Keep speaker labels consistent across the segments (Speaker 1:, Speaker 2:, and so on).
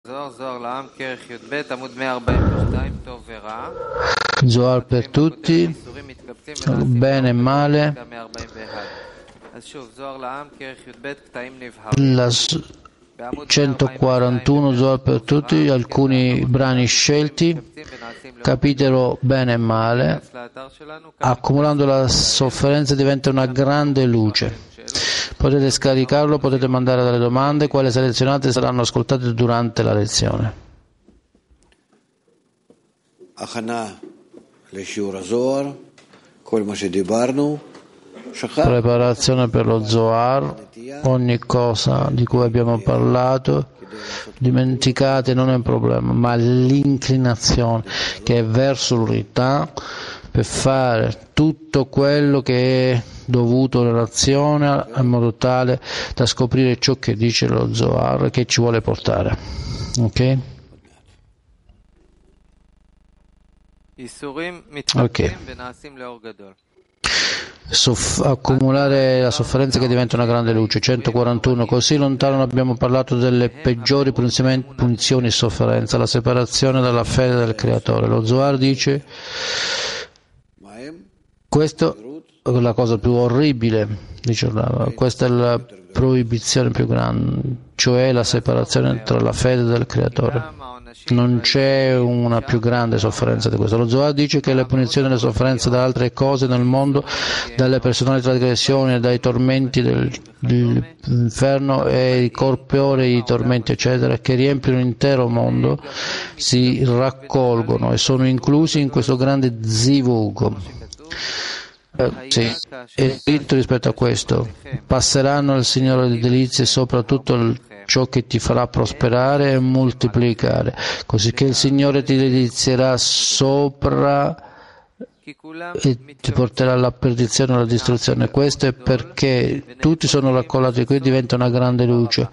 Speaker 1: Zohar per tutti, bene e male. La 141 Zohar per tutti, alcuni brani scelti, capitolo bene e male. Accumulando la sofferenza diventa una grande luce. Potete scaricarlo, potete mandare delle domande, quelle selezionate saranno ascoltate durante la lezione. Preparazione per lo Zohar, ogni cosa di cui abbiamo parlato, dimenticate, non è un problema, ma l'inclinazione che è verso l'unità per fare tutto quello che è dovuto nell'azione in modo tale da scoprire ciò che dice lo Zohar che ci vuole portare. Ok? Ok. Accumulare la sofferenza che diventa una grande luce. 141. Così lontano abbiamo parlato delle peggiori punizioni e sofferenza, la separazione dalla fede del Creatore. Lo Zohar dice: questa è la cosa più orribile, dice, questa è la proibizione più grande, cioè la separazione tra la fede del Creatore. Non c'è una più grande sofferenza di questo. Lo Zohar dice che le punizioni e le sofferenze da altre cose nel mondo, dalle personali trasgressioni, dai tormenti dell'inferno e i corporei tormenti eccetera, che riempiono l'intero mondo, si raccolgono e sono inclusi in questo grande zivug. Sì, è scritto rispetto a questo: passeranno il Signore di delizie sopra tutto ciò che ti farà prosperare e moltiplicare, così che il Signore ti delizierà sopra e ti porterà alla perdizione e alla distruzione. Questo è perché tutti sono raccolti qui, diventa una grande luce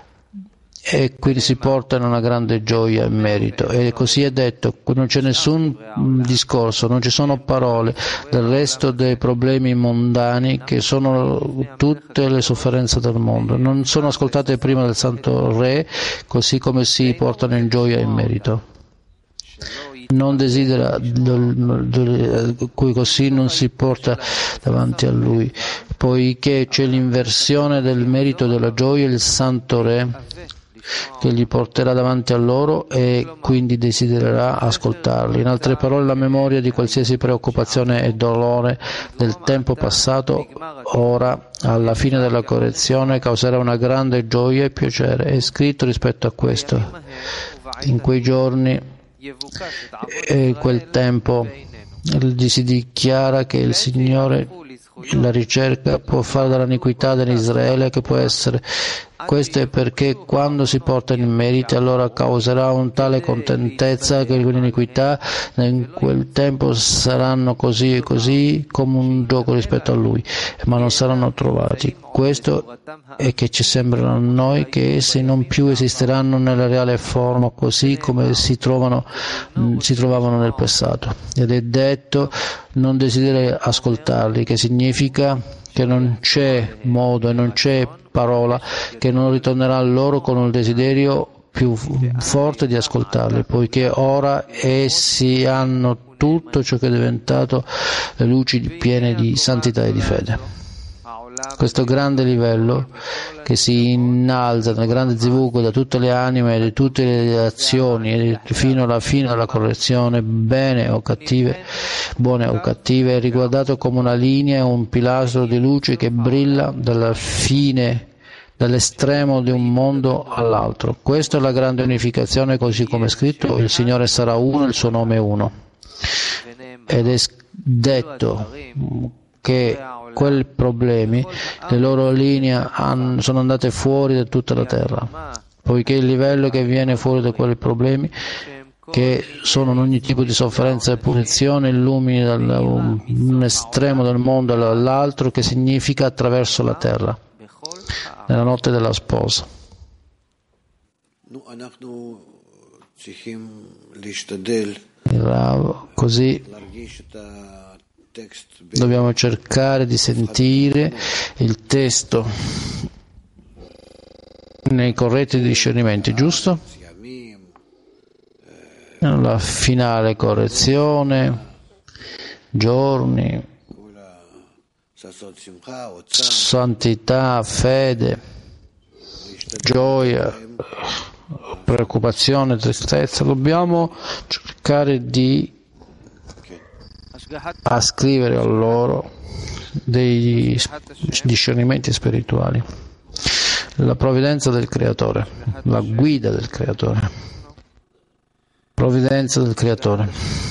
Speaker 1: e quindi si portano una grande gioia e merito, e così è detto, non c'è nessun discorso, non ci sono parole del resto dei problemi mondani, che sono tutte le sofferenze del mondo, non sono ascoltate prima del Santo Re, così come si portano in gioia e in merito. Non desidera cui così non si porta davanti a lui, poiché c'è l'inversione del merito della gioia, il Santo Re che li porterà davanti a loro e quindi desidererà ascoltarli. In altre parole, la memoria di qualsiasi preoccupazione e dolore del tempo passato, ora, alla fine della correzione, causerà una grande gioia e piacere. È scritto rispetto a questo. In quei giorni e in quel tempo si dichiara che il Signore la ricerca può fare dall'iniquità dell'Israele, che può essere. Questo è perché quando si porta in merito, allora causerà un tale contentezza che l'iniquità in quel tempo saranno così e così come un gioco rispetto a lui, ma non saranno trovati. Questo è che ci sembrano a noi che essi non più esisteranno nella reale forma, così come si trovavano nel passato. Ed è detto: non desideri ascoltarli, che significa che non c'è modo e non c'è parola che non ritornerà a loro con il desiderio più forte di ascoltarli, poiché ora essi hanno tutto ciò che è diventato le luci piene di santità e di fede. Questo grande livello che si innalza nel grande zivugo da tutte le anime e di tutte le azioni fino alla fine della correzione, bene o cattive, buone o cattive, è riguardato come una linea, un pilastro di luce che brilla dalla fine, dall'estremo di un mondo all'altro. Questa è la grande unificazione, così come è scritto: il Signore sarà uno, il suo nome è uno. Ed è detto che quei problemi, le loro linee sono andate fuori da tutta la terra, poiché il livello che viene fuori da quei problemi, che sono ogni tipo di sofferenza e punizione, illumini da un estremo del mondo all'altro, che significa attraverso la terra, nella notte della sposa. Così dobbiamo cercare di sentire il testo nei corretti discernimenti, giusto? la finale correzione, giorni, santità, fede, gioia, preoccupazione, tristezza. Dobbiamo cercare di ascrivere a loro dei discernimenti spirituali, la provvidenza del Creatore, la guida del Creatore, provvidenza del Creatore.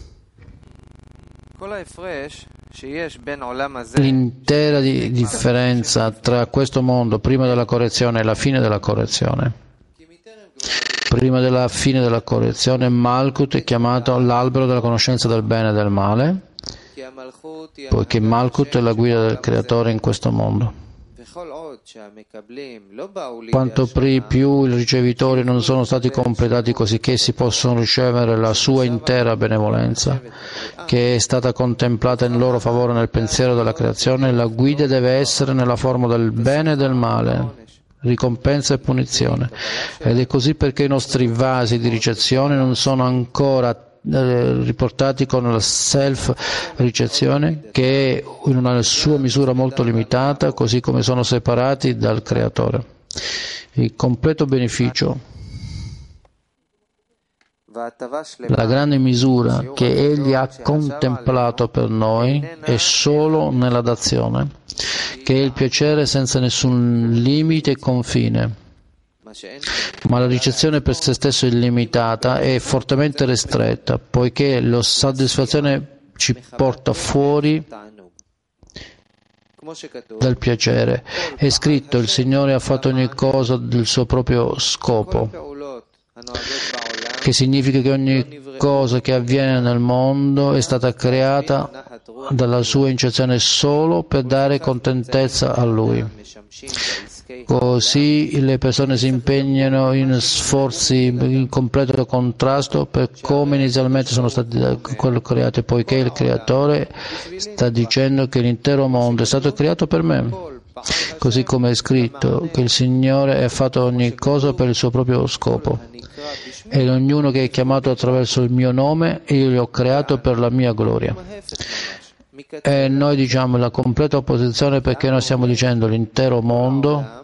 Speaker 1: L'intera differenza tra questo mondo prima della correzione e la fine della correzione. Prima della fine della correzione, Malkut è chiamato l'albero della conoscenza del bene e del male, poiché Malkut è la guida del Creatore in questo mondo. Quanto più i ricevitori non sono stati completati così che si possono ricevere la sua intera benevolenza, che è stata contemplata in loro favore nel pensiero della creazione, la guida deve essere nella forma del bene e del male, ricompensa e punizione. Ed è così perché i nostri vasi di ricezione non sono ancora riportati con la self-ricezione, che è in una sua misura molto limitata, così come sono separati dal Creatore. Il completo beneficio, la grande misura che Egli ha contemplato per noi è solo nella dazione, che è il piacere senza nessun limite e confine. Ma la ricezione per se stesso è illimitata e fortemente ristretta, poiché la soddisfazione ci porta fuori dal piacere. È scritto: il Signore ha fatto ogni cosa del suo proprio scopo, che significa che ogni cosa che avviene nel mondo è stata creata dalla sua incezione solo per dare contentezza a Lui. Così le persone si impegnano in sforzi in completo contrasto per come inizialmente sono stati creati, poiché il Creatore sta dicendo che l'intero mondo è stato creato per me, così come è scritto che il Signore ha fatto ogni cosa per il suo proprio scopo, e ognuno che è chiamato attraverso il mio nome io li ho creato per la mia gloria. E noi diciamo la completa opposizione, perché noi stiamo dicendo l'intero mondo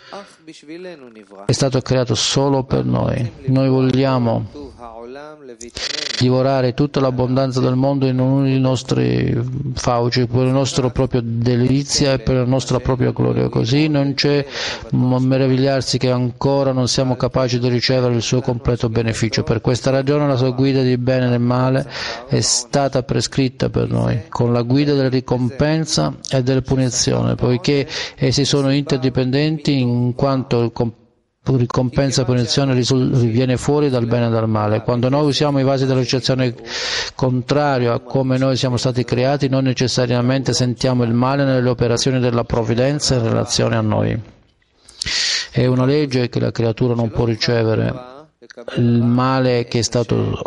Speaker 1: è stato creato solo per noi. Noi vogliamo divorare tutta l'abbondanza del mondo in uno dei nostri fauci, per la nostra propria delizia e per la nostra propria gloria. Così non c'è meravigliarsi che ancora non siamo capaci di ricevere il suo completo beneficio. Per questa ragione la sua guida di bene e del male è stata prescritta per noi, con la guida della ricompensa e della punizione, poiché essi sono interdipendenti, in quanto il ricompensa e punizione viene fuori dal bene e dal male. Quando noi usiamo i vasi della ricezione contrario a come noi siamo stati creati, non necessariamente sentiamo il male nelle operazioni della provvidenza in relazione a noi. È una legge che la creatura non può ricevere il male che è stato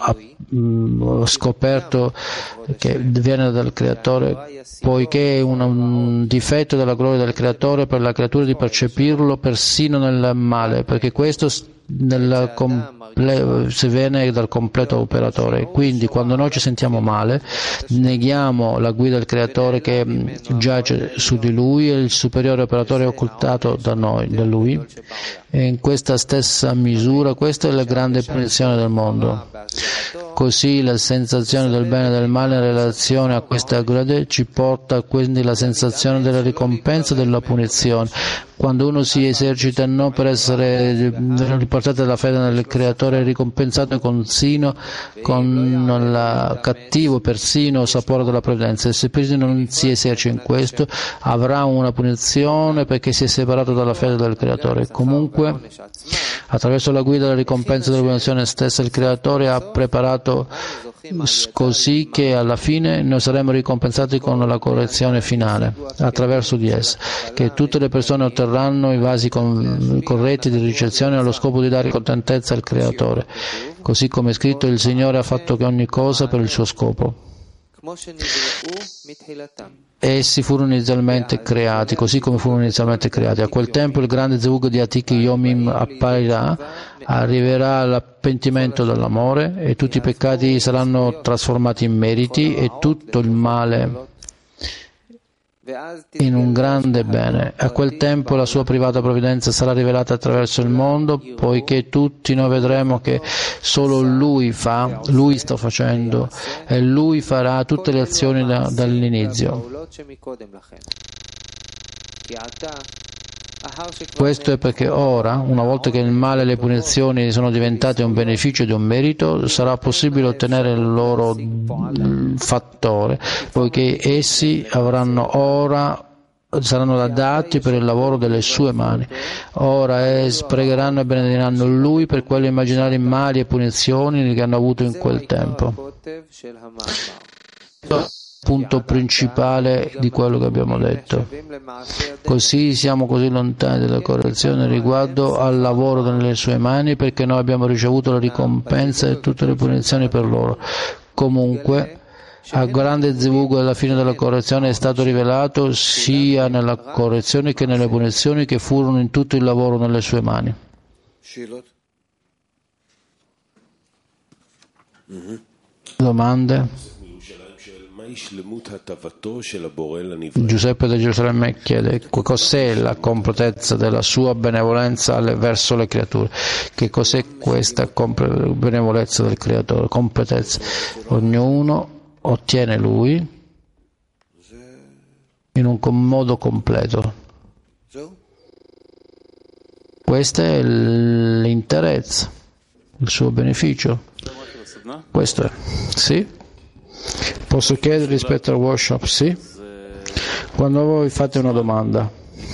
Speaker 1: scoperto, che viene dal Creatore, poiché è un difetto della gloria del Creatore per la creatura di percepirlo persino nel male, perché questo si viene dal completo operatore. Quindi quando noi ci sentiamo male, neghiamo la guida del Creatore che giace su di Lui, e il superiore operatore è occultato da noi, da Lui. E in questa stessa misura, questa è la grande punizione del mondo. Così la sensazione del bene e del male in relazione a questa grade ci porta quindi la sensazione della ricompensa e della punizione. Quando uno si esercita non per essere riportato dalla fede nel Creatore, è ricompensato con il cattivo persino sapore della provvidenza. E se persino non si esercita in questo, avrà una punizione perché si è separato dalla fede del Creatore. Comunque, attraverso la guida della ricompensa della punizione stessa, il Creatore ha preparato così che alla fine noi saremo ricompensati con la correzione finale attraverso di essa, che tutte le persone otterranno i vasi corretti di ricezione allo scopo di dare contentezza al Creatore, così come è scritto: il Signore ha fatto ogni cosa per il suo scopo. Essi furono inizialmente creati, così come furono inizialmente creati. A quel tempo il grande Zevug di Atik Yomim apparirà arriverà l'appentimento dell'amore e tutti i peccati saranno trasformati in meriti e tutto il male in un grande bene. A quel tempo la sua privata provvidenza sarà rivelata attraverso il mondo, poiché tutti noi vedremo che solo Lui sta facendo e Lui farà tutte le azioni dall'inizio. Questo è perché ora, una volta che il male e le punizioni sono diventate un beneficio ed un merito, sarà possibile ottenere il loro fattore, poiché essi saranno adatti per il lavoro delle sue mani. Ora pregheranno e benediranno Lui per quelle immaginari mali e punizioni che hanno avuto in quel tempo. Punto principale di quello che abbiamo detto. Così siamo così lontani dalla correzione riguardo al lavoro nelle sue mani, perché noi abbiamo ricevuto la ricompensa e tutte le punizioni per loro. Comunque, a grande zivugo alla fine della correzione è stato rivelato sia nella correzione che nelle punizioni che furono in tutto il lavoro nelle sue mani. Domande? Giuseppe da Gerusalemme chiede: cos'è la completezza della sua benevolenza verso le creature? Che cos'è questa benevolenza del creatore? Completezza. Ognuno ottiene lui in un modo completo. Questo è l'interezza, il suo beneficio. Questo è. Sì? Posso chiedere rispetto al workshop? Sì? Quando voi fate una domanda,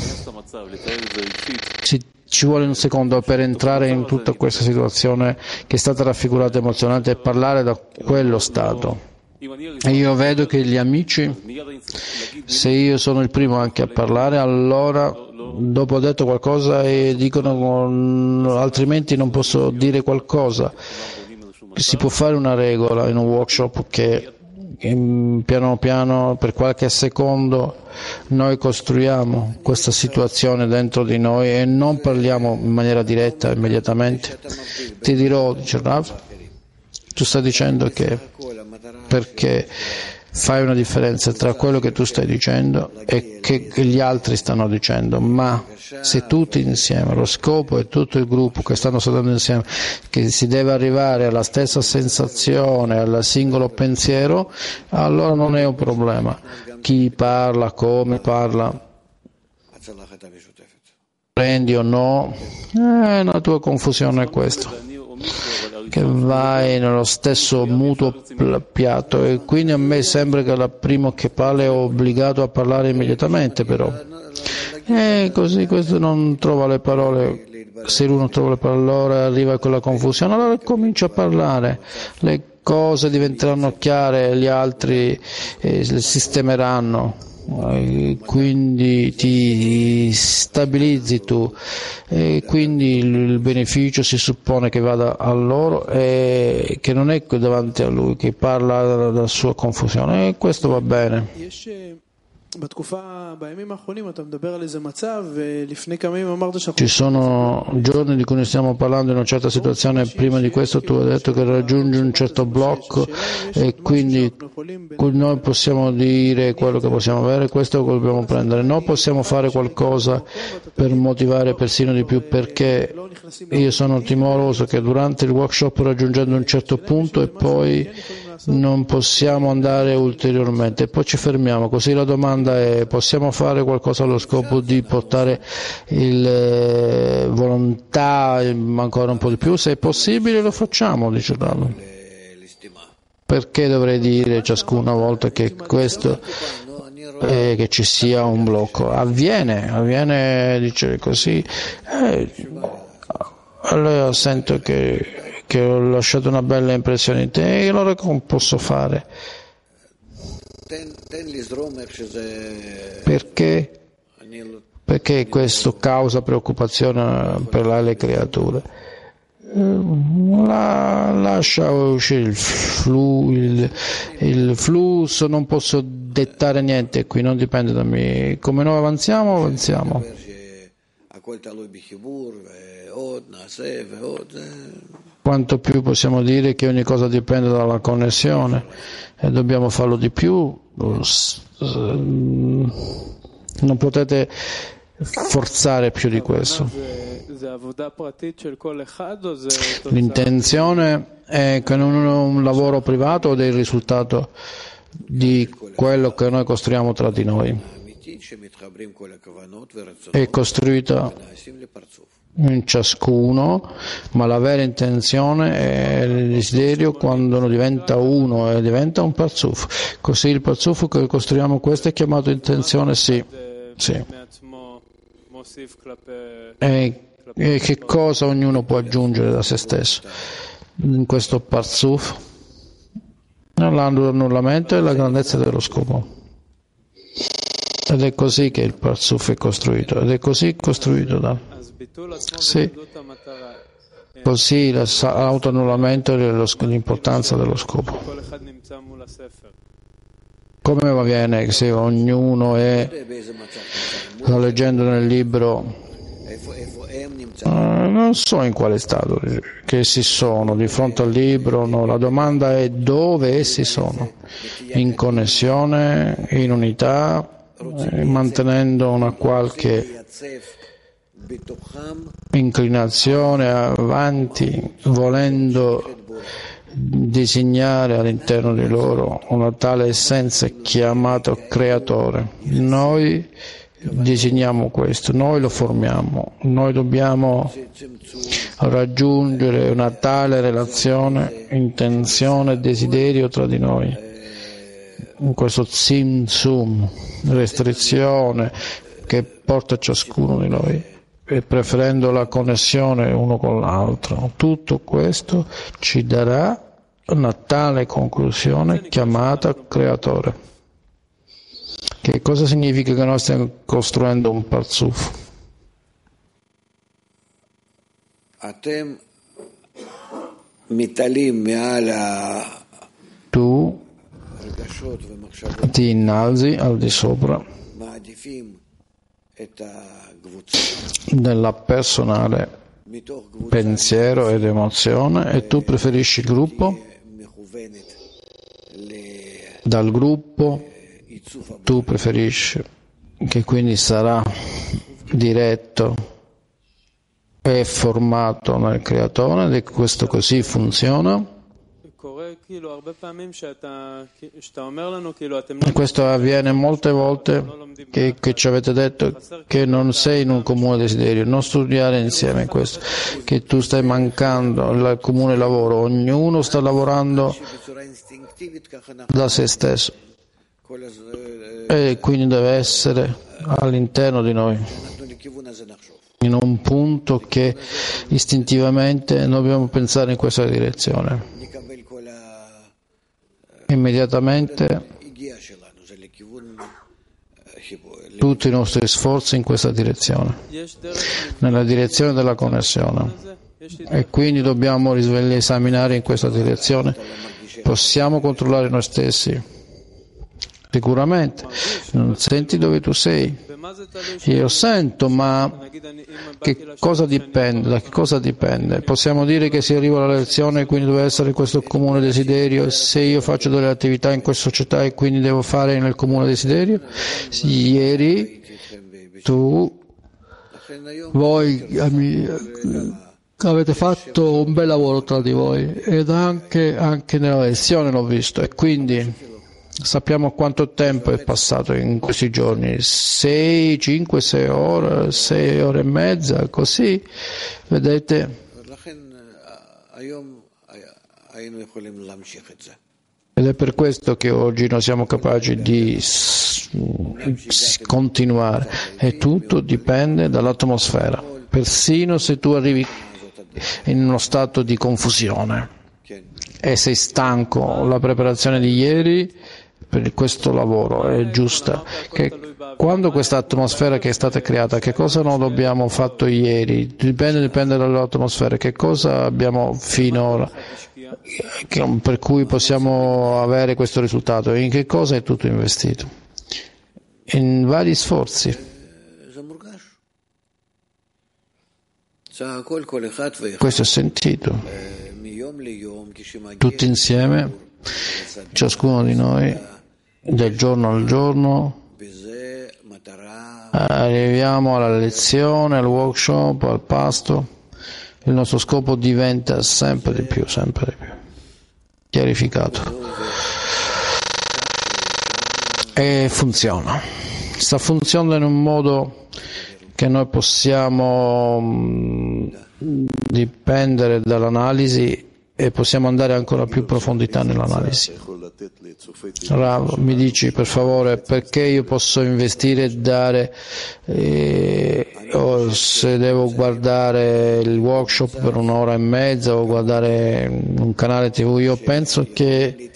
Speaker 1: ci vuole un secondo per entrare in tutta questa situazione che è stata raffigurata emozionante e parlare da quello stato. E io vedo che gli amici, se io sono il primo anche a parlare, allora dopo ho detto qualcosa e dicono altrimenti non posso dire qualcosa. Si può fare una regola in un workshop che piano piano, per qualche secondo, noi costruiamo questa situazione dentro di noi e non parliamo in maniera diretta immediatamente. Ti dirò, dice Rav, tu stai dicendo che perché fai una differenza tra quello che tu stai dicendo e che gli altri stanno dicendo, ma se tutti insieme, lo scopo è tutto il gruppo che stanno studiando insieme, che si deve arrivare alla stessa sensazione, al singolo pensiero, allora non è un problema. Chi parla, come parla, prendi o no, la tua confusione è questa, che vai nello stesso mutuo piatto, e quindi a me sembra che il primo che parla è obbligato a parlare immediatamente, però così questo non trova le parole. Se uno trova le parole, allora arriva a quella confusione, allora comincia a parlare, le cose diventeranno chiare, gli altri le sistemeranno. Quindi ti stabilizzi tu e quindi il beneficio si suppone che vada a loro e che non è davanti a lui che parla della sua confusione, e questo va bene. Ci sono giorni di cui ne stiamo parlando in una certa situazione, prima di questo tu hai detto che raggiungi un certo blocco e quindi noi possiamo dire quello che possiamo avere, questo è quello che dobbiamo prendere. Noi possiamo fare qualcosa per motivare persino di più, perché io sono timoroso che durante il workshop raggiungendo un certo punto e poi non possiamo andare ulteriormente, poi ci fermiamo. Così la domanda è: possiamo fare qualcosa allo scopo di portare il volontà ancora un po' di più? Se è possibile lo facciamo, dice Rava. Perché dovrei dire ciascuna volta che questo che ci sia un blocco? Avviene, dice così, allora sento che ho lasciato una bella impressione in te, e allora come posso fare? Perché questo causa preoccupazione per le creature? Lascia uscire il flusso, non posso dettare niente qui, non dipende da me. Come noi avanziamo. Quanto più possiamo dire che ogni cosa dipende dalla connessione e dobbiamo farlo di più, non potete forzare più di questo. L'intenzione è che non è un lavoro privato o del risultato di quello che noi costruiamo tra di noi. È costruita in ciascuno, ma la vera intenzione è il desiderio quando diventa uno e diventa un parzuf. Così il parzuf che costruiamo, questo è chiamato intenzione, sì. E che cosa ognuno può aggiungere da se stesso in questo parzuf? L'annullamento e la grandezza dello scopo. Ed è così che il parzuf è costruito, ed è così costruito sì. Così l'autoannullamento e l'importanza dello scopo. Come avviene se ognuno sta leggendo nel libro, non so in quale stato che essi sono di fronte al libro, no, la domanda è dove essi sono, in connessione, in unità, mantenendo una qualche inclinazione avanti, volendo disegnare all'interno di loro una tale essenza chiamata creatore. Noi disegniamo questo, noi lo formiamo, noi dobbiamo raggiungere una tale relazione, intenzione e desiderio tra di noi, in questo tzimtzum, restrizione che porta ciascuno di noi, e preferendo la connessione uno con l'altro. Tutto questo ci darà una tale conclusione chiamata creatore. Che cosa significa che noi stiamo costruendo un parzuf? Tu ti innalzi al di sopra della personale pensiero ed emozione e tu preferisci il gruppo. Dal gruppo tu preferisci che quindi sarà diretto e formato nel creatore, e questo così funziona. Questo avviene molte volte che ci avete detto che non sei in un comune desiderio, non studiare insieme questo, che tu stai mancando il comune lavoro, ognuno sta lavorando da se stesso e quindi deve essere all'interno di noi, in un punto che istintivamente dobbiamo pensare in questa direzione. Immediatamente tutti i nostri sforzi in questa direzione, nella direzione della connessione, e quindi dobbiamo esaminare in questa direzione. Possiamo controllare noi stessi? Sicuramente. Non senti dove tu sei? Io sento, ma che cosa dipende? Da che cosa dipende? Possiamo dire che si arriva alla lezione e quindi deve essere questo comune desiderio. Se io faccio delle attività in questa società e quindi devo fare nel comune desiderio, ieri voi avete fatto un bel lavoro tra di voi, ed anche nella lezione l'ho visto, e quindi sappiamo quanto tempo è passato in questi giorni, 6 ore, 6 ore e mezza, così, vedete? Ed è per questo che oggi noi siamo capaci di continuare, e tutto dipende dall'atmosfera, persino se tu arrivi in uno stato di confusione e sei stanco, la preparazione di ieri per questo lavoro è giusta, che quando questa atmosfera che è stata creata, che cosa non abbiamo fatto ieri, dipende dall'atmosfera, che cosa abbiamo finora per cui possiamo avere questo risultato, in che cosa è tutto investito? In vari sforzi. Questo è sentito. Tutti insieme, ciascuno di noi, del giorno al giorno, arriviamo alla lezione, al workshop, al pasto. Il nostro scopo diventa sempre di più chiarificato. E funziona. Sta funzionando in un modo che noi possiamo dipendere dall'analisi e possiamo andare ancora più in profondità nell'analisi. Rav, mi dici per favore perché io posso investire e dare o se devo guardare il workshop per un'ora e mezza o guardare un canale TV? Io penso che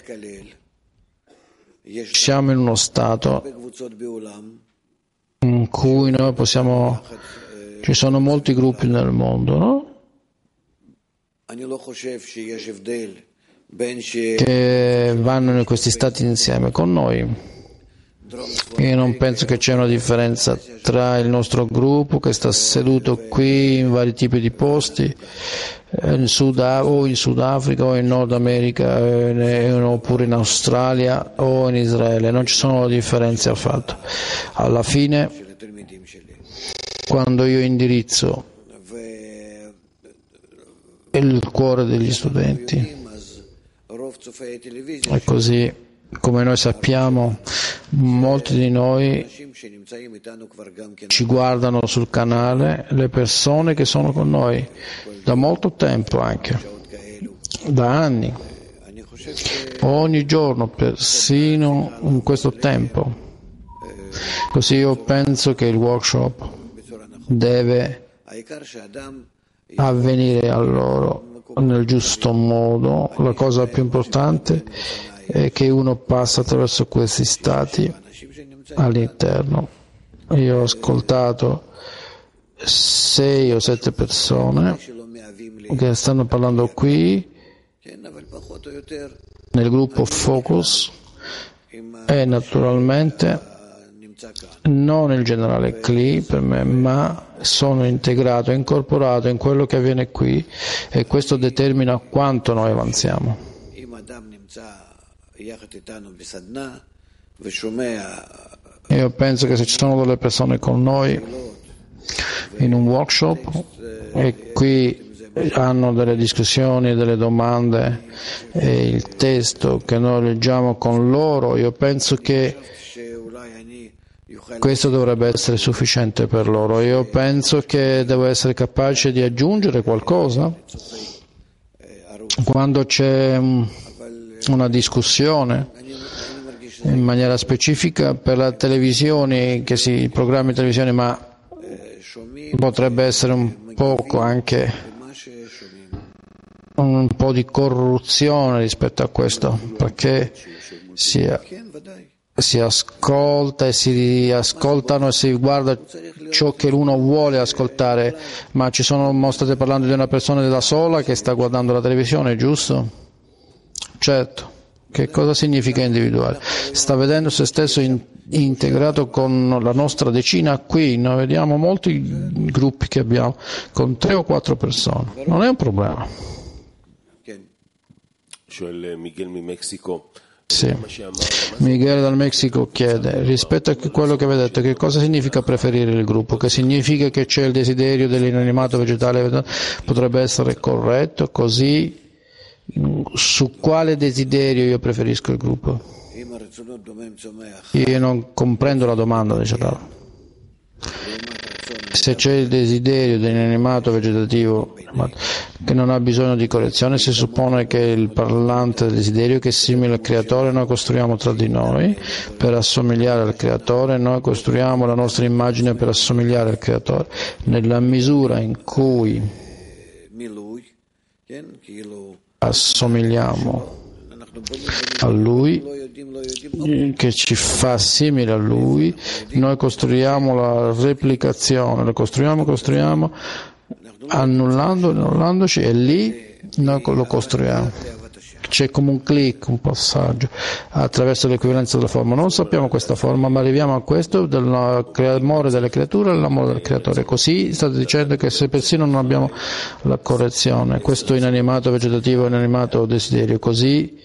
Speaker 1: siamo in uno stato in cui noi possiamo, ci sono molti gruppi nel mondo, no? Che vanno in questi stati insieme con noi. Io non penso che c'è una differenza tra il nostro gruppo che sta seduto qui in vari tipi di posti, in Sudafrica o in Nord America oppure in Australia o in Israele. Non ci sono differenze affatto. Alla fine, quando io indirizzo il cuore degli studenti, e così come noi sappiamo, molti di noi ci guardano sul canale, le persone che sono con noi da molto tempo, anche da anni, ogni giorno, persino in questo tempo. Così io penso che il workshop deve avvenire a loro nel giusto modo. La cosa più importante è che uno passa attraverso questi stati all'interno. Io ho ascoltato 6 o 7 persone che stanno parlando qui nel gruppo Focus e naturalmente non il generale Kli per me, ma sono integrato, incorporato in quello che avviene qui e questo determina quanto noi avanziamo. Io penso che se ci sono delle persone con noi in un workshop e qui hanno delle discussioni, delle domande e il testo che noi leggiamo con loro, io penso che questo dovrebbe essere sufficiente per loro. Io penso che devo essere capace di aggiungere qualcosa quando c'è una discussione in maniera specifica per la televisione, che si programmi televisione, ma potrebbe essere un poco anche un po' di corruzione rispetto a questo, perché si ascolta e si ascoltano e si guarda ciò che uno vuole ascoltare, ma state parlando di una persona da sola che sta guardando la televisione, giusto? Certo. Che cosa significa individuale? Sta vedendo se stesso integrato con la nostra decina qui. Noi vediamo molti gruppi che abbiamo con 3 o 4 persone. Non è un problema. Sì. Miguel dal Messico chiede, rispetto a quello che avete detto, che cosa significa preferire il gruppo? Che significa che c'è il desiderio dell'inanimato vegetale? Potrebbe essere corretto? Così, su quale desiderio io preferisco il gruppo? Io non comprendo la domanda, dice. Se c'è il desiderio dell'inanimato vegetativo che non ha bisogno di correzione, si suppone che il parlante del desiderio che è simile al creatore noi costruiamo tra di noi per assomigliare al creatore, noi costruiamo la nostra immagine per assomigliare al creatore. Nella misura in cui assomigliamo a lui, che ci fa simile a lui, noi costruiamo la replicazione, lo costruiamo, annullandoci, e lì noi lo costruiamo. c'è come un click, un passaggio attraverso l'equivalenza della forma. Non sappiamo questa forma, ma arriviamo a questo dell'amore delle creature e l'amore del creatore. Così state dicendo che se persino non abbiamo la correzione, questo inanimato, vegetativo, inanimato, desiderio, così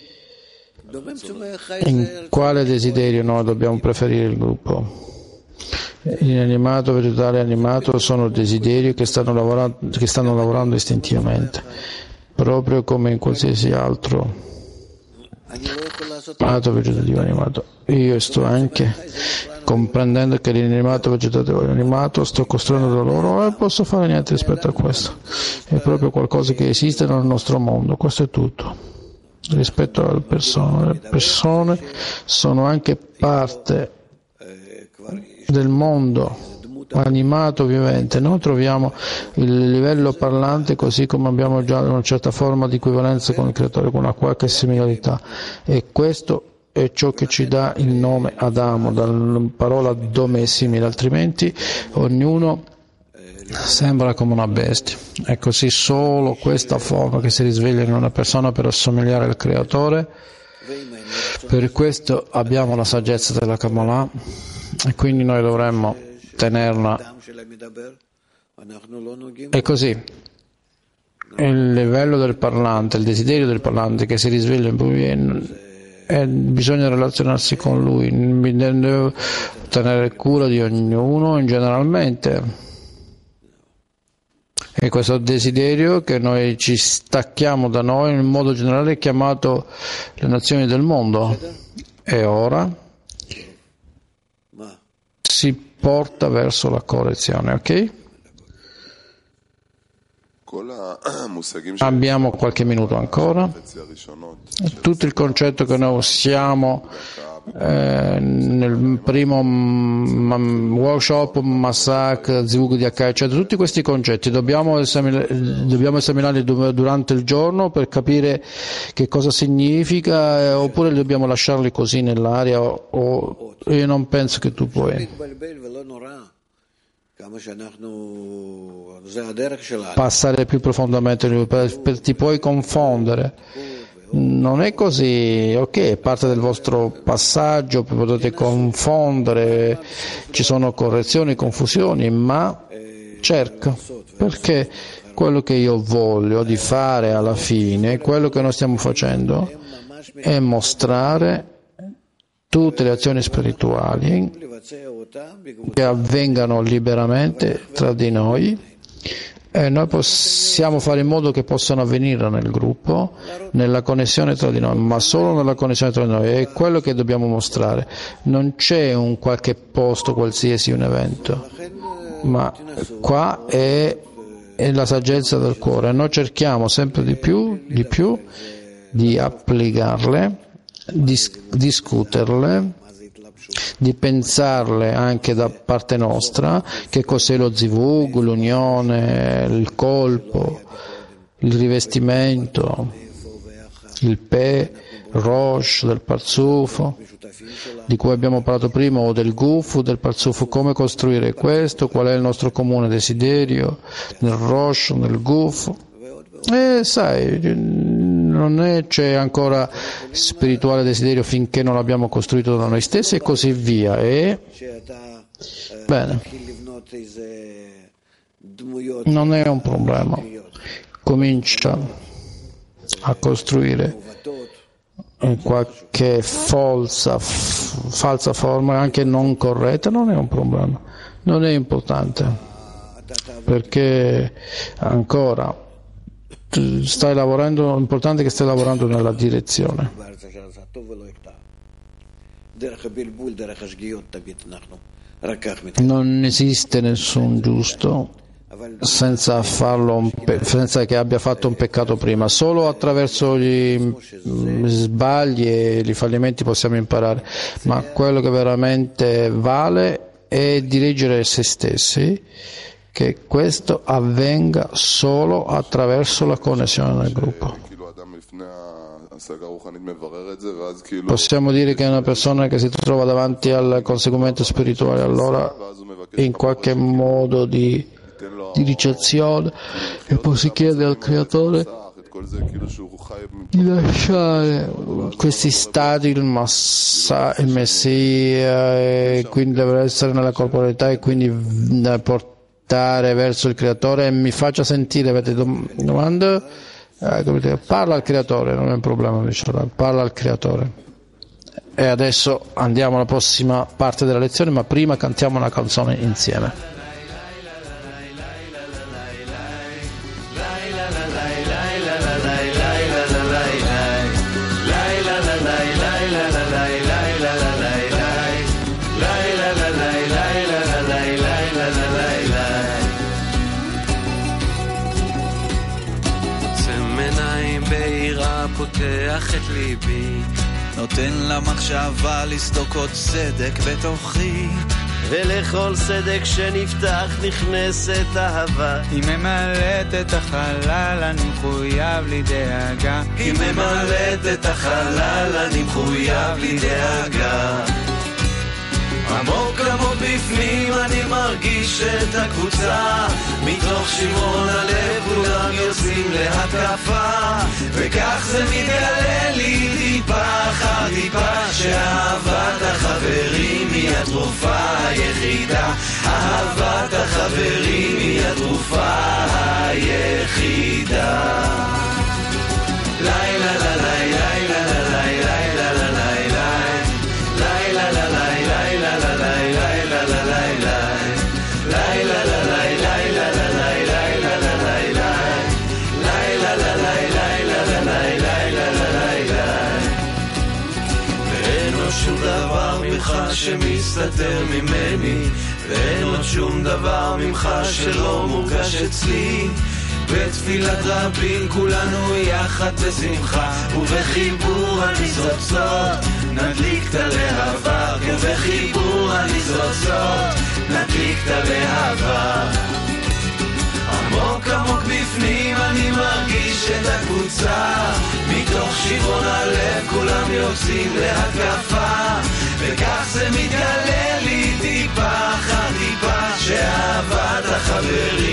Speaker 1: in quale desiderio noi dobbiamo preferire il gruppo? Inanimato, vegetale e animato sono desideri che stanno lavorando istintivamente, proprio come in qualsiasi altro animato, vegetativo, animato. Io sto anche comprendendo che l'inanimato, vegetativo e animato sto costruendo da loro e posso fare niente rispetto a questo. È proprio qualcosa che esiste nel nostro mondo, questo è tutto. Rispetto alle persone, le persone sono anche parte del mondo animato vivente. Noi troviamo il livello parlante così come abbiamo già una certa forma di equivalenza con il creatore, con una qualche similarità, e questo è ciò che ci dà il nome Adamo, dalla parola dome è simile, altrimenti ognuno sembra come una bestia. È così solo questa forma che si risveglia in una persona per assomigliare al creatore. Per questo abbiamo la saggezza della Kabbalah e quindi noi dovremmo tenerla. E così il livello del parlante, il desiderio del parlante che si risveglia in lui, bisogna relazionarsi con lui, tenere cura di ognuno generalmente. E questo desiderio che noi ci stacchiamo da noi in modo generale è chiamato le nazioni del mondo, e ora si porta verso la correzione, ok? Abbiamo qualche minuto ancora. Tutto il concetto che noi usiamo nel primo workshop, Masak, Zivug di Akai, cioè tutti questi concetti dobbiamo esaminarli durante il giorno per capire che cosa significa, oppure dobbiamo lasciarli così nell'aria, o io non penso che tu puoi passare più profondamente, ti puoi confondere. Non è così, ok, è parte del vostro passaggio, potete confondere, ci sono correzioni, confusioni, ma cerca, perché quello che io voglio di fare alla fine, quello che noi stiamo facendo, è mostrare tutte le azioni spirituali che avvengano liberamente tra di noi. E noi possiamo fare in modo che possano avvenire nel gruppo, nella connessione tra di noi, ma solo nella connessione tra di noi. È quello che dobbiamo mostrare. Non c'è un qualche posto qualsiasi, un evento, ma qua è la saggezza del cuore. Noi cerchiamo sempre di più di applicarle, di discuterle, di pensarle anche da parte nostra, che cos'è lo zivug, l'unione, il colpo, il rivestimento, il rosh del parzufo di cui abbiamo parlato prima, o del gufu del parzufo, come costruire questo, qual è il nostro comune desiderio nel rosh, nel gufu. E sai, c'è ancora spirituale desiderio finché non l'abbiamo costruito da noi stessi, e così via. E bene, non è un problema. Comincia a costruire in qualche falsa forma, anche non corretta, non è un problema, non è importante, perché ancora stai lavorando, è importante che stai lavorando nella direzione. Non esiste nessun giusto senza che abbia fatto un peccato prima. Solo attraverso gli sbagli e i fallimenti possiamo imparare, ma quello che veramente vale è dirigere se stessi, che questo avvenga solo attraverso la connessione nel gruppo. Possiamo dire che è una persona che si trova davanti al conseguimento spirituale, allora in qualche modo di ricezione, e poi si chiede al creatore di lasciare questi stati il Messia, e quindi deve essere nella corporalità e quindi portare verso il Creatore. E mi faccia sentire, avete domande? Parla al Creatore, non è un problema, parla al Creatore. E adesso andiamo alla prossima parte della lezione, ma prima cantiamo una canzone insieme.
Speaker 2: פותח את ליבי, נותן למחשבה לסדוק עוד סדק בתוכי, ולכל סדק שנפתח נכנסת אהבה. היא ממלאת את החלל, אני מחויב לי דאגה. היא ממלאת את החלל, אני מחויב לי דאגה. עמוק עמוק בפנים אני מרגיש את הקבוצה, מתוך שברון הלב כולם יוצאים להתקפה, וכך זה מתגלה לי טיפה אחר טיפה, שאהבת החברים היא התרופה היחידה. אהבת החברים היא התרופה היחידה. לילה לילה לילה לילה לילה לילה שמסתתר ממני, ואין עוד שום דבר ממך שלא מורגש אצלי. בתפילת רבים כולנו יחד בשמחה, ובחיבור הניצוצות נדליק את הלהבה, ובחיבור הניצוצות נדליק את הלהבה. עמוק עמוק בפנים אני מרגיש את הקבוצה, מתוך שברון הלב כולם יוצאים להתקפה, וכך זה מתגלה לי טיפה אחר טיפה, שאהבת החברים